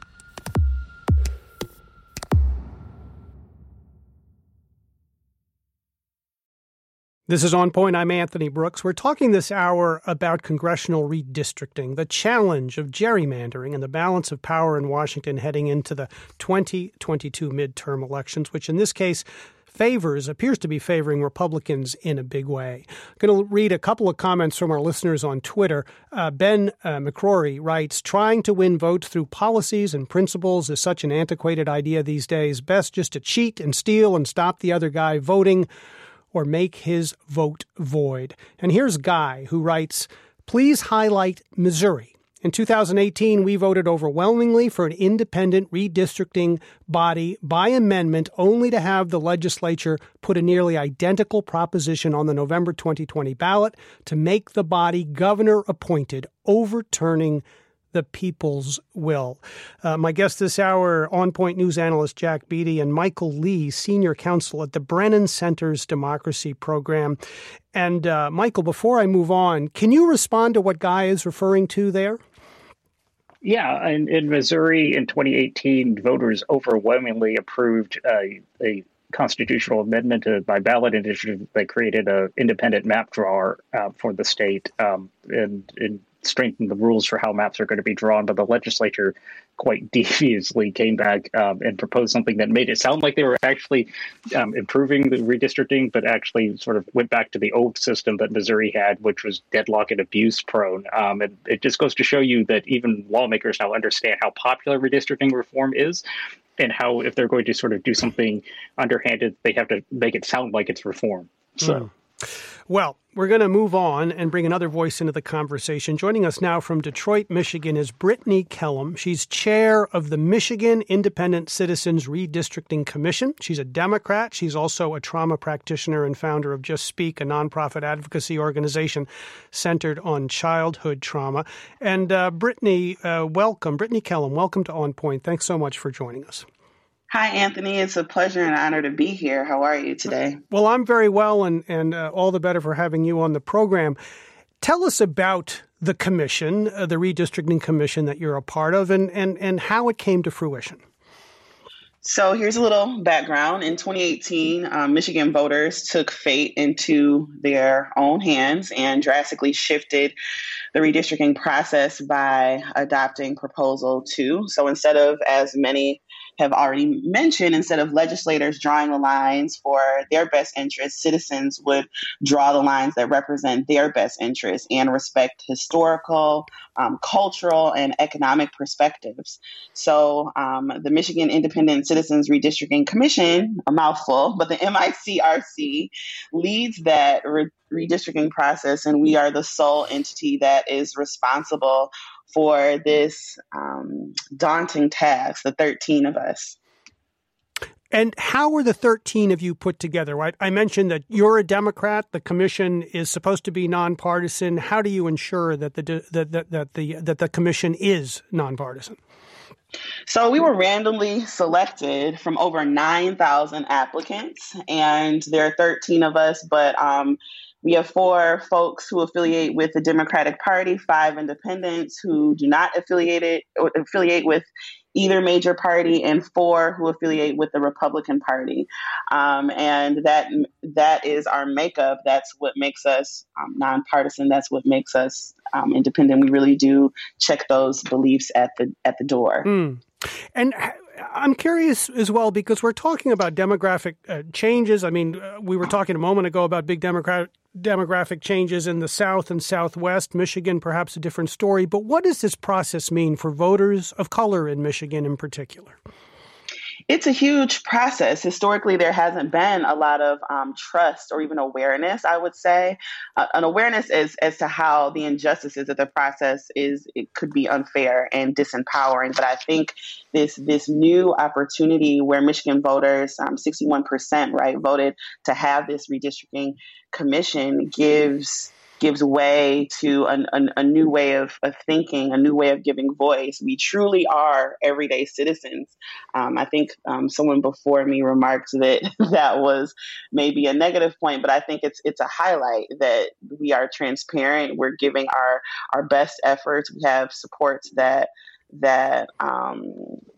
[SPEAKER 2] This is On Point. I'm Anthony Brooks. We're talking this hour about congressional redistricting, the challenge of gerrymandering and the balance of power in Washington heading into the twenty twenty-two midterm elections, which in this case favors, appears to be favoring Republicans in a big way. I'm going to read a couple of comments from our listeners on Twitter. Uh, Ben uh, McCrory writes, trying to win votes through policies and principles is such an antiquated idea these days. Best just to cheat and steal and stop the other guy voting, or make his vote void. And here's Guy, who writes, please highlight Missouri. In two thousand eighteen, we voted overwhelmingly for an independent redistricting body by amendment, only to have the legislature put a nearly identical proposition on the November twenty twenty ballot to make the body governor-appointed, overturning the people's will. Uh, my guest this hour, On Point News analyst Jack Beatty and Michael Lee, senior counsel at the Brennan Center's Democracy Program. And uh, Michael, before I move on, can you respond to what Guy is referring to there?
[SPEAKER 4] Yeah, in, in Missouri in twenty eighteen, voters overwhelmingly approved uh, a constitutional amendment to, by ballot initiative that created an independent map drawer uh, for the state um, and, and strengthened the rules for how maps are going to be drawn. But the legislature quite deviously came back um, and proposed something that made it sound like they were actually um, improving the redistricting, but actually sort of went back to the old system that Missouri had, which was deadlock and abuse prone. Um, and it just goes to show you that even lawmakers now understand how popular redistricting reform is, and how if they're going to sort of do something underhanded, they have to make it sound like it's reform. So.
[SPEAKER 2] Mm. Well, we're going to move on and bring another voice into the conversation. Joining us now from Detroit, Michigan is Brittany Kellum. She's chair of the Michigan Independent Citizens Redistricting Commission. She's a Democrat. She's also a trauma practitioner and founder of Just Speak, a nonprofit advocacy organization centered on childhood trauma. And uh, Brittany, uh, welcome. Brittany Kellum, welcome to On Point. Thanks so much for joining us.
[SPEAKER 13] Hi, Anthony. It's a pleasure and honor to be here. How are you today?
[SPEAKER 2] Well, I'm very well, and, and uh, all the better for having you on the program. Tell us about the commission, uh, the Redistricting Commission that you're a part of, and, and, and how it came to fruition.
[SPEAKER 13] So here's a little background. In twenty eighteen, um, Michigan voters took fate into their own hands and drastically shifted the redistricting process by adopting Proposal two. So instead of, as many have already mentioned, instead of legislators drawing the lines for their best interests, citizens would draw the lines that represent their best interests and respect historical, um, cultural, and economic perspectives. So um, the Michigan Independent Citizens Redistricting Commission, a mouthful, but the M I C R C leads that re- redistricting process, and we are the sole entity that is responsible for this um, daunting task, the thirteen of us.
[SPEAKER 2] And how are the thirteen of you put together? Right? I mentioned that you're a Democrat. The commission is supposed to be nonpartisan. How do you ensure that the that that, that the that the commission is nonpartisan?
[SPEAKER 13] So we were randomly selected from over nine thousand applicants, and there are thirteen of us, but um, we have four folks who affiliate with the Democratic Party, five independents who do not affiliate it, affiliate with either major party, and four who affiliate with the Republican Party. Um, and that that is our makeup. That's what makes us um, nonpartisan. That's what makes us um, independent. We really do check those beliefs at the at the door.
[SPEAKER 2] Mm. And I'm curious as well, because we're talking about demographic uh, changes. I mean, uh, we were talking a moment ago about big democratic demographic changes in the South and Southwest. Michigan, perhaps a different story. But what does this process mean for voters of color in Michigan in particular?
[SPEAKER 13] It's a huge process. Historically, there hasn't been a lot of um, trust or even awareness, I would say, uh, an awareness as, as to how the injustices of the process is, it could be unfair and disempowering. But I think this this new opportunity where Michigan voters, um, sixty-one percent, right, voted to have this redistricting commission gives gives way to an, an, a new way of, of thinking, a new way of giving voice. We truly are everyday citizens. Um, I think um, someone before me remarked that that was maybe a negative point, but I think it's it's a highlight that we are transparent. We're giving our our best efforts. We have supports that that um,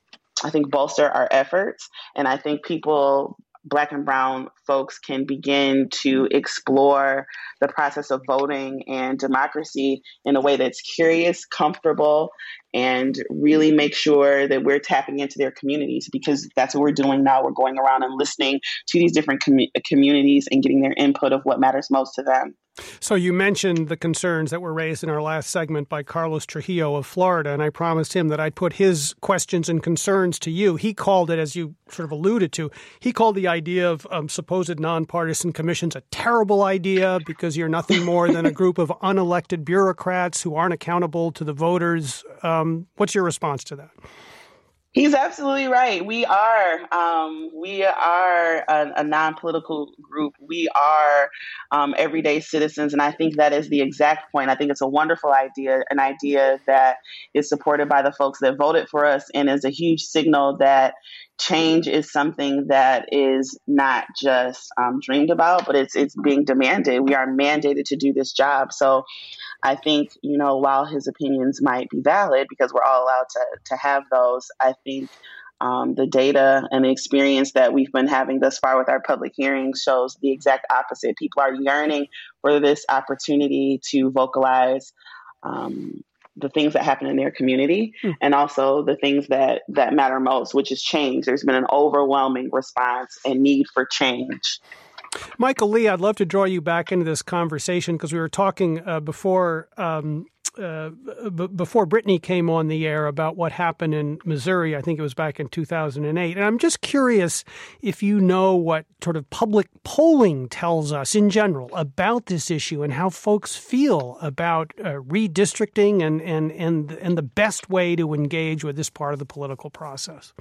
[SPEAKER 13] I think bolster our efforts, and I think people, Black and brown folks, can begin to explore the process of voting and democracy in a way that's curious, comfortable, and really make sure that we're tapping into their communities, because that's what we're doing now. We're going around and listening to these different com- communities and getting their input of what matters most to them.
[SPEAKER 2] So you mentioned the concerns that were raised in our last segment by Carlos Trujillo of Florida, and I promised him that I'd put his questions and concerns to you. He called it, as you sort of alluded to, he called the idea of um, supposed nonpartisan commissions a terrible idea because you're nothing more than a group of unelected bureaucrats who aren't accountable to the voters. Um, what's your response to that?
[SPEAKER 13] He's absolutely right. We are um, we are a, a non-political group. We are um, everyday citizens, and I think that is the exact point. I think it's a wonderful idea, an idea that is supported by the folks that voted for us, and is a huge signal that change is something that is not just um, dreamed about, but it's it's being demanded. We are mandated to do this job. So I think, you know, while his opinions might be valid, because we're all allowed to, to have those, I think um, the data and the experience that we've been having thus far with our public hearings shows the exact opposite. People are yearning for this opportunity to vocalize um, the things that happen in their community, mm. and also the things that, that matter most, which is change. There's been an overwhelming response and need for change.
[SPEAKER 2] Michael Lee, I'd love to draw you back into this conversation because we were talking uh, before um, uh, b- before Brittany came on the air about what happened in Missouri. I think it was back in two thousand eight. And I'm just curious if you know what sort of public polling tells us in general about this issue and how folks feel about uh, redistricting and, and, and, and the best way to engage with this part of the political process.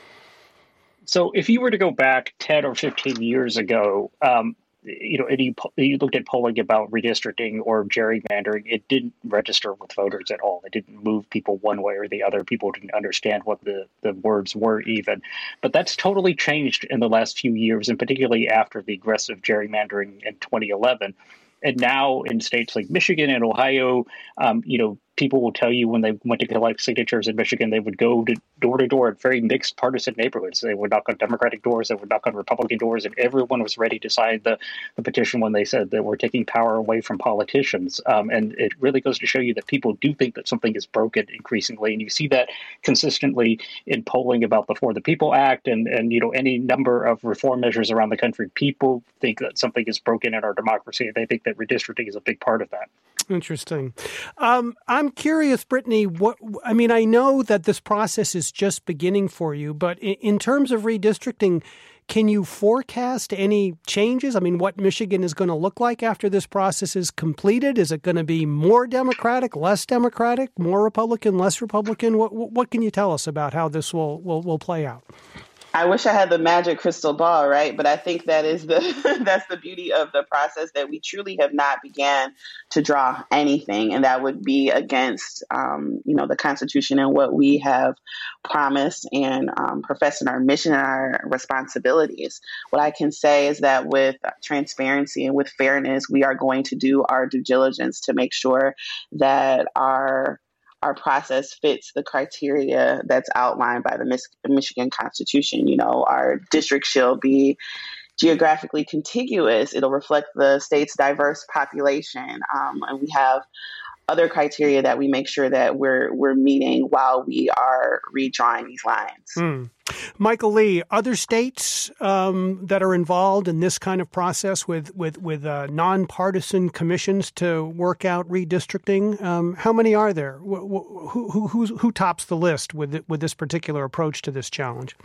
[SPEAKER 4] So if you were to go back ten or fifteen years ago, um, you know, and you, you looked at polling about redistricting or gerrymandering, it didn't register with voters at all. It didn't move people one way or the other. People didn't understand what the, the words were even. But that's totally changed in the last few years, and particularly after the aggressive gerrymandering in twenty eleven. And now in states like Michigan and Ohio, um, you know, people will tell you when they went to collect signatures in Michigan, they would go to door to door at very mixed partisan neighborhoods. They would knock on Democratic doors, they would knock on Republican doors, and everyone was ready to sign the, the petition when they said that we're taking power away from politicians. Um, and it really goes to show you that people do think that something is broken increasingly. And you see that consistently in polling about the For the People Act and, and you know, any number of reform measures around the country. People think that something is broken in our democracy, and they think that redistricting is a big part of that.
[SPEAKER 2] Interesting. Um, I'm curious, Brittany, what, I mean, I know that this process is just beginning for you, but in, in terms of redistricting, can you forecast any changes? I mean, what Michigan is going to look like after this process is completed? Is it going to be more Democratic, less Democratic, more Republican, less Republican? What, what can you tell us about how this will, will, will play out?
[SPEAKER 13] I wish I had the magic crystal ball, right? But I think that is the that's the beauty of the process, that we truly have not began to draw anything, and that would be against, um, you know, the Constitution and what we have promised and um, professed in our mission and our responsibilities. What I can say is that with transparency and with fairness, we are going to do our due diligence to make sure that our our process fits the criteria that's outlined by the Mich- Michigan Constitution. You know, our district shall be geographically contiguous. It'll reflect the state's diverse population. Um, and we have other criteria that we make sure that we're we're meeting while we are redrawing these lines.
[SPEAKER 2] Mm. Michael Lee, other states um, that are involved in this kind of process with with with uh, nonpartisan commissions to work out redistricting, um, how many are there? Who who who, who tops the list with with this particular approach to this challenge?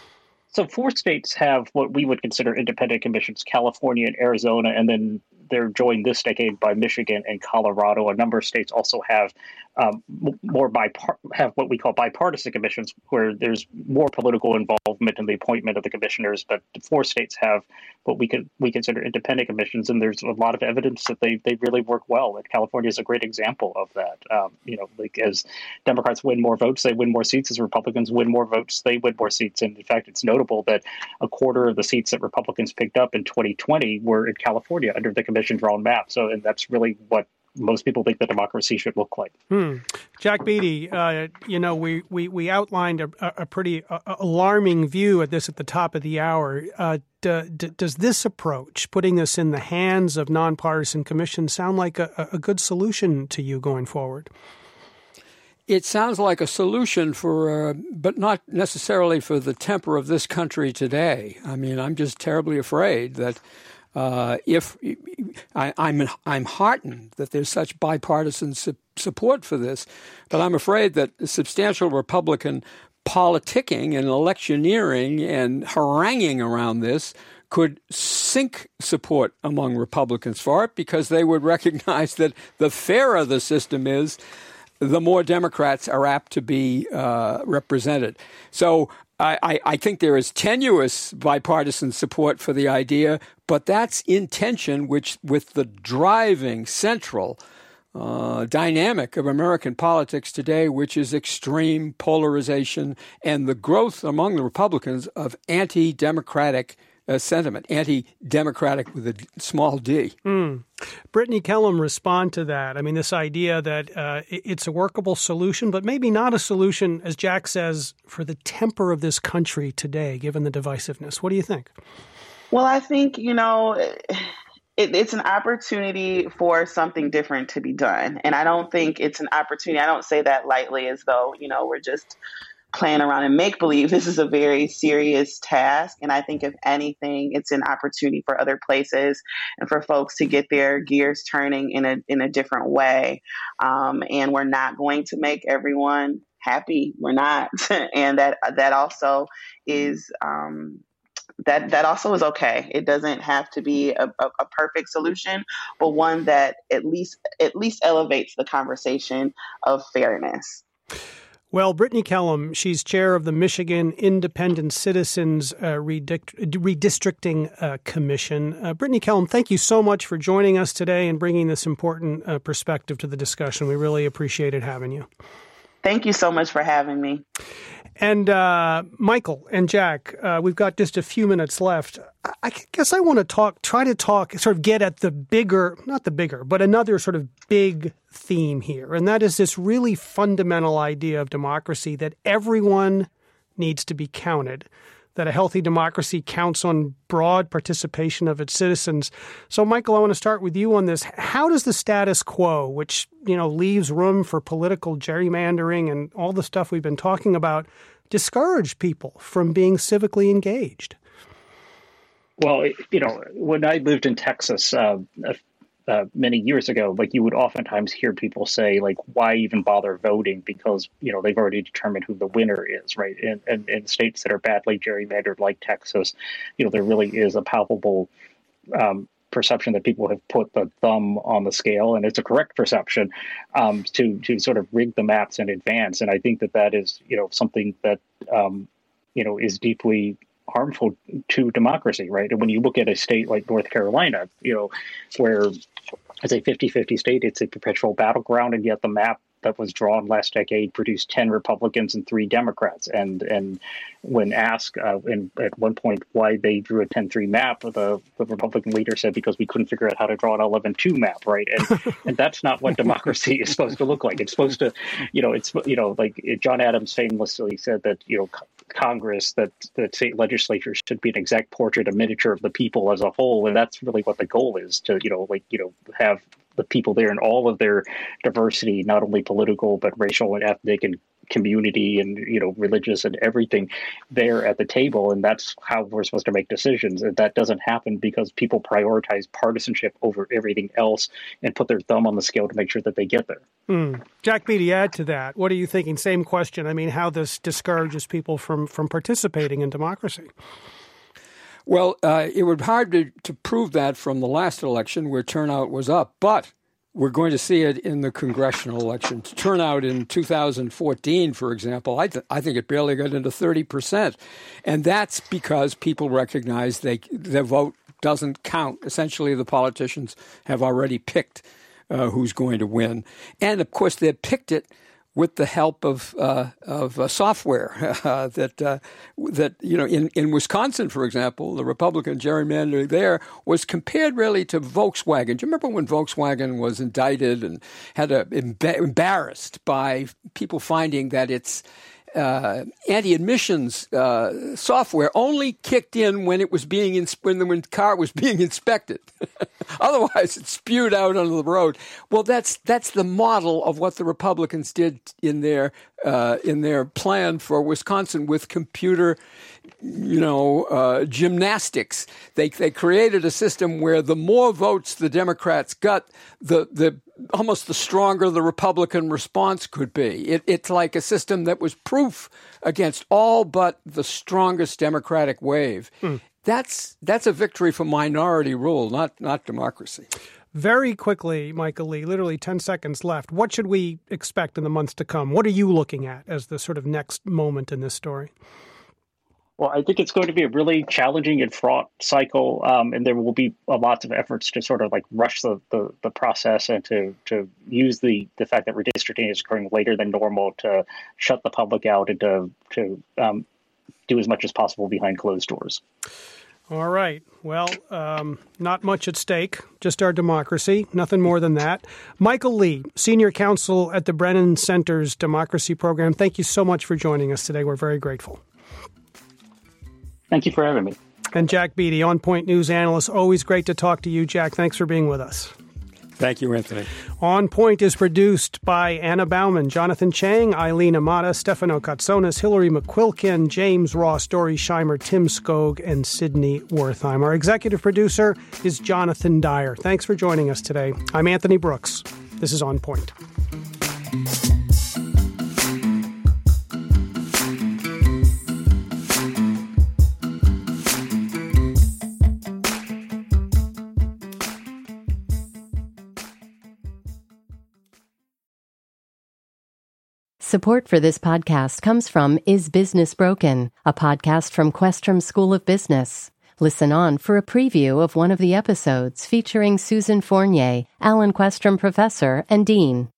[SPEAKER 4] So four states have what we would consider independent commissions: California and Arizona, and then they're joined this decade by Michigan and Colorado. A number of states also have um, more bipart- have what we call bipartisan commissions, where there's more political involvement in the appointment of the commissioners. But four states have what we could we consider independent commissions, and there's a lot of evidence that they they really work well. And California is a great example of that. Um, you know, like as Democrats win more votes, they win more seats. As Republicans win more votes, they win more seats. And in fact, it's notable that a quarter of the seats that Republicans picked up in twenty twenty were in California under the commission drawn map. So, and that's really what most people think that democracy should look like.
[SPEAKER 2] Hmm. Jack Beatty, uh, you know, we, we, we outlined a, a pretty uh, alarming view at this at the top of the hour. Uh, d- d- does this approach, putting this in the hands of nonpartisan commissions, sound like a, a good solution to you going forward?
[SPEAKER 3] It sounds like a solution for, uh, but not necessarily for the temper of this country today. I mean, I'm just terribly afraid that uh, if I, I'm I'm heartened that there's such bipartisan su- support for this, but I'm afraid that substantial Republican politicking and electioneering and haranguing around this could sink support among Republicans for it, because they would recognize that the fairer the system is, the more Democrats are apt to be uh, represented. So I, I, I think there is tenuous bipartisan support for the idea, but that's in tension which, with the driving central uh, dynamic of American politics today, which is extreme polarization and the growth among the Republicans of anti-democratic Uh, sentiment, anti-democratic with a small d.
[SPEAKER 2] Mm. Brittany Kellum, respond to that. I mean, this idea that uh, it's a workable solution, but maybe not a solution, as Jack says, for the temper of this country today, given the divisiveness. What do you think?
[SPEAKER 13] Well, I think, you know, it, it's an opportunity for something different to be done. And I don't think it's an opportunity. I don't say that lightly as though, you know, we're just playing around in make-believe. This is a very serious task. And I think if anything, it's an opportunity for other places and for folks to get their gears turning in a in a different way. Um, and we're not going to make everyone happy. We're not. And that that also is um, that that also is okay. It doesn't have to be a, a, a perfect solution, but one that at least at least elevates the conversation of fairness.
[SPEAKER 2] Well, Brittany Kellum, she's chair of the Michigan Independent Citizens uh, Redict- Redistricting uh, Commission. Uh, Brittany Kellum, thank you so much for joining us today and bringing this important uh, perspective to the discussion. We really appreciated having you.
[SPEAKER 13] Thank you so much for having me.
[SPEAKER 2] And uh, Michael and Jack, uh, we've got just a few minutes left. I, I guess I want to talk, try to talk, sort of get at the bigger, not the bigger, but another sort of big theme here. And that is this really fundamental idea of democracy that everyone needs to be counted, that a healthy democracy counts on broad participation of its citizens. So, Michael, I want to start with you on this. How does the status quo, which, you know, leaves room for political gerrymandering and all the stuff we've been talking about, discourage people from being civically engaged?
[SPEAKER 4] Well, you know, when I lived in Texas uh, uh, many years ago, like you would oftentimes hear people say, like, why even bother voting? Because, you know, they've already determined who the winner is, right? And in, in, in states that are badly gerrymandered like Texas, you know, there really is a palpable um, perception that people have put the thumb on the scale, and it's a correct perception, um, to to sort of rig the maps in advance. And I think that that is, you know, something that, um, you know, is deeply harmful to democracy, right? And when you look at a state like North Carolina, you know, where it's a fifty-fifty state, it's a perpetual battleground, and yet the map that was drawn last decade produced ten Republicans and three Democrats. And and when asked uh, in, at one point why they drew a ten three map, the, the Republican leader said, because we couldn't figure out how to draw an eleven two map, right? And and that's not what democracy is supposed to look like. It's supposed to, you know, it's, you know, like John Adams famously said that, you know, Congress, that the state legislature should be an exact portrait, a miniature of the people as a whole. And that's really what the goal is, to, you know, like, you know, have the people there in all of their diversity, not only political, but racial and ethnic and community and, you know, religious and everything there at the table. And that's how we're supposed to make decisions. And that doesn't happen because people prioritize partisanship over everything else and put their thumb on the scale to make sure that they get there.
[SPEAKER 2] Mm. Jack Beatty, add to that. What are you thinking? Same question. I mean, how this discourages people from, from participating in democracy?
[SPEAKER 3] Well, uh, it would be hard to, to prove that from the last election where turnout was up, but we're going to see it in the congressional elections. Turnout in two thousand fourteen, for example, I, th- I think it barely got into thirty percent. And that's because people recognize they, their vote doesn't count. Essentially, the politicians have already picked uh, who's going to win. And, of course, they picked it with the help of uh, of uh, software uh, that uh, that you know in, in Wisconsin, for example, the Republican gerrymander there was compared really to Volkswagen. Do you remember when Volkswagen was indicted and had a, emba- embarrassed by people finding that its uh, anti-admissions uh, software only kicked in when it was being ins- when the when the car was being inspected. Otherwise, it spewed out onto the road. Well, that's that's the model of what the Republicans did in their uh, in their plan for Wisconsin with computer, you know, uh, gymnastics. They they created a system where the more votes the Democrats got, the the almost the stronger the Republican response could be. It, it's like a system that was proof against all but the strongest Democratic wave. Mm. That's that's a victory for minority rule, not not democracy.
[SPEAKER 2] Very quickly, Michael Lee, literally ten seconds left. What should we expect in the months to come? What are you looking at as the sort of next moment in this story?
[SPEAKER 4] Well, I think it's going to be a really challenging and fraught cycle, um, and there will be uh, lots of efforts to sort of like rush the, the, the process and to to use the, the fact that redistricting is occurring later than normal to shut the public out and to, to um, do as much as possible behind closed doors.
[SPEAKER 2] All right. Well, um, not much at stake, just our democracy, nothing more than that. Michael Lee, Senior Counsel at the Brennan Center's Democracy Program, thank you so much for joining us today. We're very grateful.
[SPEAKER 4] Thank you for having me.
[SPEAKER 2] And Jack Beatty, On Point News analyst. Always great to talk to you, Jack. Thanks for being with us.
[SPEAKER 3] Thank you, Anthony.
[SPEAKER 2] On Point is produced by Anna Bauman, Jonathan Chang, Eileen Amata, Stefano Katsonis, Hillary McQuilkin, James Ross, Dory Scheimer, Tim Skog, and Sydney Wertheim. Our executive producer is Jonathan Dyer. Thanks for joining us today. I'm Anthony Brooks. This is On Point.
[SPEAKER 1] Support for this podcast comes from Is Business Broken?, a podcast from Questrom School of Business. Listen on for a preview of one of the episodes featuring Susan Fournier, Alan Questrom Professor and Dean.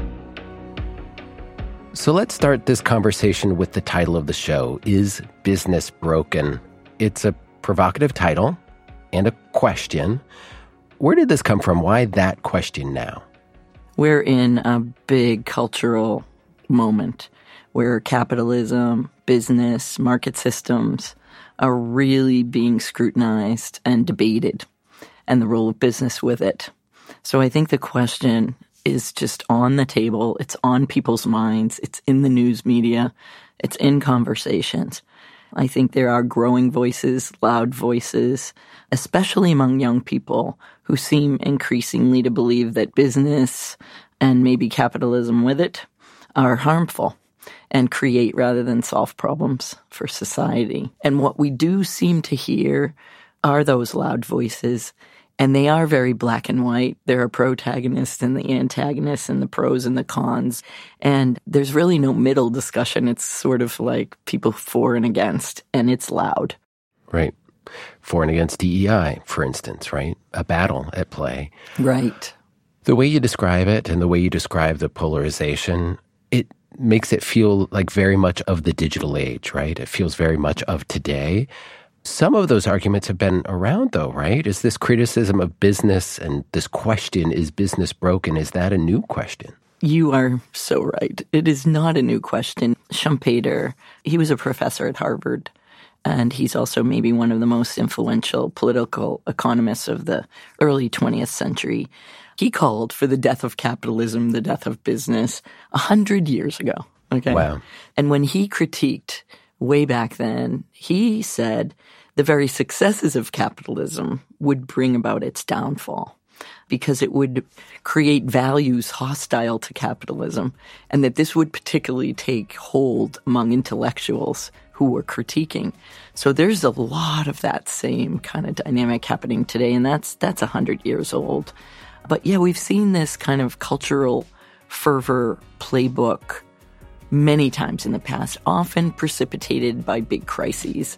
[SPEAKER 14] So let's start this conversation with the title of the show, Is Business Broken? It's a provocative title and a question. Where did this come from? Why that question now?
[SPEAKER 5] We're in a big cultural moment where capitalism, business, market systems are really being scrutinized and debated, and the role of business with it. So I think the question is just on the table. It's on people's minds. It's in the news media. It's in conversations. I think there are growing voices, loud voices, especially among young people who seem increasingly to believe that business and maybe capitalism with it are harmful and create rather than solve problems for society. And what we do seem to hear are those loud voices, and they are very black and white. There are protagonists and the antagonists and the pros and the cons, and there's really no middle discussion. It's sort of like people for and against, and it's loud.
[SPEAKER 14] Right. For and against D E I, for instance, right? A battle at play.
[SPEAKER 5] Right.
[SPEAKER 14] The way you describe it and the way you describe the polarization, it makes it feel like very much of the digital age, right? It feels very much of today. Some of those arguments have been around, though, right? Is this criticism of business and this question, is business broken, is that a new question?
[SPEAKER 5] You are so right. It is not a new question. Schumpeter, he was a professor at Harvard, and he's also maybe one of the most influential political economists of the early twentieth century. He called for the death of capitalism, the death of business, a hundred years ago. Okay.
[SPEAKER 14] Wow.
[SPEAKER 5] And when he critiqued way back then, he said the very successes of capitalism would bring about its downfall because it would create values hostile to capitalism, and that this would particularly take hold among intellectuals who were critiquing. So there's a lot of that same kind of dynamic happening today, and that's that's a hundred years old. But yeah, we've seen this kind of cultural fervor playbook many times in the past, often precipitated by big crises.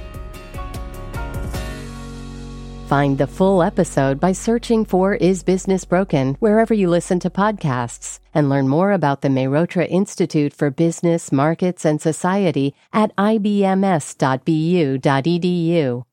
[SPEAKER 1] Find the full episode by searching for Is Business Broken wherever you listen to podcasts, and learn more about the Mehrotra Institute for Business, Markets, and Society at I B M S dot B U dot E D U.